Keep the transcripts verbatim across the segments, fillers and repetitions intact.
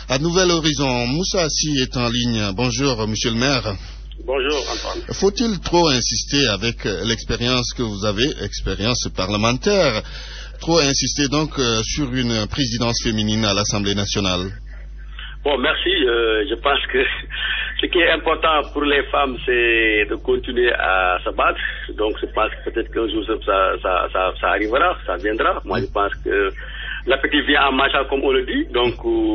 À Nouvel Horizon, Moussa Sy est en ligne. Bonjour, monsieur le maire. Bonjour, Antoine. Faut-il trop insister avec l'expérience que vous avez, expérience parlementaire, trop insister donc euh, sur une présidence féminine à l'Assemblée nationale? Bon, merci. Euh, je pense que ce qui est important pour les femmes, c'est de continuer à se battre. Donc, je pense que peut-être qu'un jour, ça, ça, ça, ça arrivera, ça viendra. Moi, je pense que l'appétit vient en marchant, comme on le dit. Donc,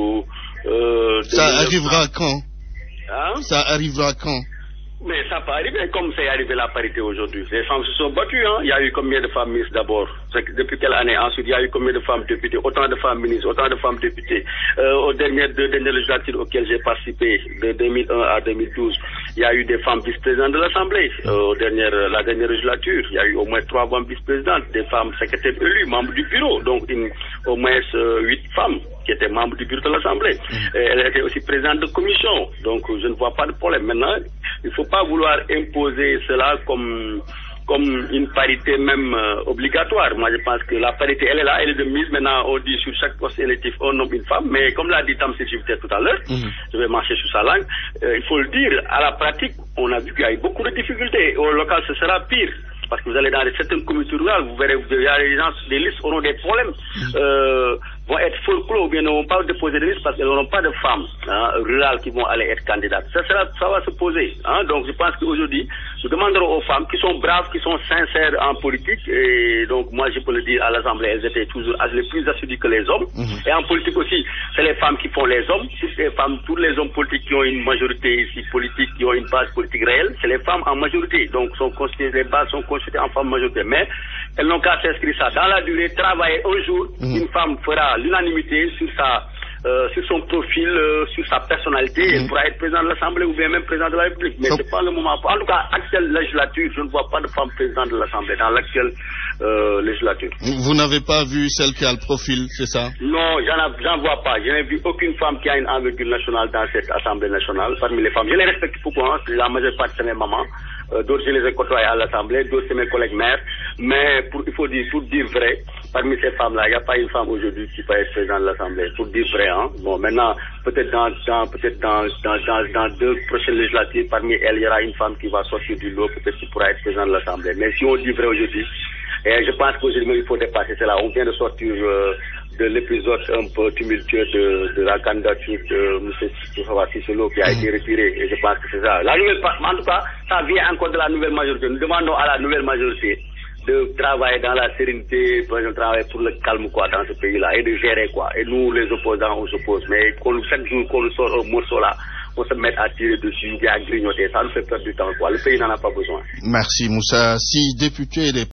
euh, ça arrivera quand hein? Ça arrivera quand? Mais ça peut arriver, comme c'est arrivé la parité aujourd'hui. Les femmes se sont battues, hein. Il y a eu combien de femmes ministres d'abord? Depuis quelle année? Ensuite, il y a eu combien de femmes députées? Autant de femmes ministres, autant de femmes députées. Euh, aux dernières deux dernières législatures auxquelles j'ai participé, de deux mille un à deux mille douze, il y a eu des femmes vice-présidentes de l'Assemblée. Euh, aux dernières, la dernière législature, il y a eu au moins trois femmes vice-présidentes, des femmes secrétaires élues, membres du bureau. Donc, une, au moins euh, huit femmes qui étaient membres du bureau de l'Assemblée. Mmh. Elle était aussi présidente de commission. Donc, je ne vois pas de problème. Maintenant, il ne faut pas vouloir imposer cela comme, comme une parité même euh, obligatoire. Moi, je pense que la parité, elle est là, elle est de mise. Maintenant, on dit sur chaque poste électif, un homme, une femme. Mais comme l'a dit Tamsir Djibouti tout à l'heure, mmh. je vais marcher sur sa langue, euh, il faut le dire, à la pratique, on a vu qu'il y a eu beaucoup de difficultés. Au local, ce sera pire. Parce que vous allez dans certaines communautés rurales, vous verrez, vous verrez les gens, les listes auront des problèmes, euh, vont être folklore ou bien ne vont pas déposer des listes parce qu'elles n'auront pas de femmes hein, rurales qui vont aller être candidates. Ça, sera, ça va se poser. Hein. Donc je pense qu'aujourd'hui, nous demanderons aux femmes qui sont braves, qui sont sincères en politique, et donc moi je peux le dire à l'Assemblée, elles étaient toujours les plus assidues que les hommes. Mmh. Et en politique aussi, c'est les femmes qui font les hommes. Toutes les femmes, tous les hommes politiques qui ont une majorité ici politique, qui ont une base politique réelle, c'est les femmes en majorité. Donc sont constituées, les bases sont constituées en femmes majorité. Mais elles n'ont qu'à s'inscrire ça dans la durée, travailler un jour, mmh. une femme fera l'unanimité sur sa euh, sur son profil, euh, sur sa personnalité, mmh. elle pourra être président de l'Assemblée ou bien même président de la République. Mais so, c'est pas le moment. En tout cas, actuelle législature, je ne vois pas de femme présidente de l'Assemblée dans l'actuelle euh, législature. Vous n'avez pas vu celle qui a le profil, c'est ça? Non, j'en vois pas. Je n'ai vu aucune femme qui a une envergure nationale dans cette Assemblée nationale parmi les femmes. Je les respecte pourquoi? La majeure partie c'est mes mamans. Euh, d'autres je les ai côtoyés à l'Assemblée, d'autres c'est mes collègues maires. Mais pour, il faut dire, pour dire vrai, parmi ces femmes-là, il n'y a pas une femme aujourd'hui qui peut être présidente de l'Assemblée. Pour dire vrai, hein. Bon, maintenant, peut-être dans, dans peut-être dans, dans, dans, dans deux prochaines législatures, parmi elles, il y aura une femme qui va sortir du lot, peut-être qui pourra être présidente de l'Assemblée. Mais si on dit vrai aujourd'hui, et je pense qu'aujourd'hui, il faut dépasser cela. On vient de sortir euh, de l'épisode un peu tumultueux de, de la candidature de M. Sisselo qui a été retiré. Et je pense que c'est ça. La nouvelle, en tout cas, ça vient encore de la nouvelle majorité. Nous demandons à la nouvelle majorité de travailler dans la sérénité, de travailler pour le calme quoi dans ce pays-là et de gérer quoi. Et nous, les opposants, on s'oppose. Mais chaque jour qu'on nous sort un morceau là, on se met à tirer dessus et à grignoter. Ça nous fait perdre du temps quoi. Le pays n'en a pas besoin. Merci Moussa Sy, député des